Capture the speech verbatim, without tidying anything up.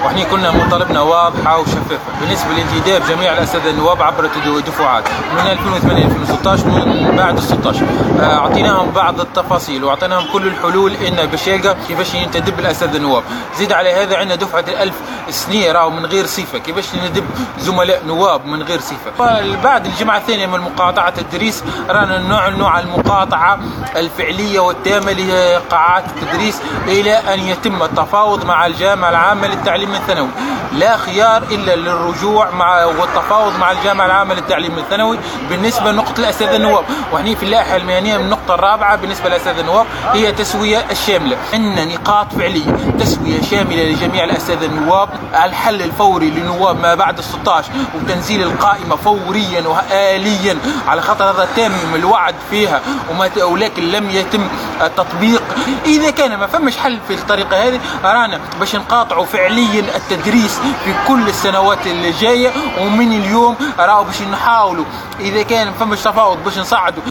وإحنا كنا مطالبنا واضحة وشفافة بالنسبة لانتداب جميع الأساتذة النواب عبر دفعات من ألفين وثمانية ألفين وستة عشر من بعد ستة عشر. أعطيناهم بعض التفاصيل وأعطيناهم كل الحلول إن باش يلقى كيفاش ينتدب الأساتذة النواب. زيد على هذا عندنا دفعة الألف سنة راهو من غير صفة، كيفاش ندب زملاء نواب من غير صفة. بعد الجمعة الثانية من مقاطعة التدريس رانا نوع نوع المقاطعة الفعلية والتامة لقاعات التدريس إلى أن يتم التفاوض مع الجامعة العامة للتعليم الثانوي. لا خيار إلا للرجوع مع والتفاوض مع الجامعة العامة للتعليم الثانوي بالنسبة لنقطة الأساتذة النواب. وهنا في اللائحة المهنية من النقطة الرابعة بالنسبة للأساتذة النواب هي تسوية الشاملة. عندنا نقاط فعلية، تسوية شاملة لجميع الأساتذة النواب، الحل الفوري لنواب ما بعد ستة عشر وتنزيل القائمة فوريا وآليا على خاطر هذا تم الوعد فيها وما ولكن لم يتم التطبيق. إذا كان ما فمش حل في الطريقة هذه رانا باش نقاطعوا فعليا التدريس في كل السنوات اللي جاية، ومن اليوم راهو باش نحاولوا إذا كان فمش تفاوض باش نصعدوا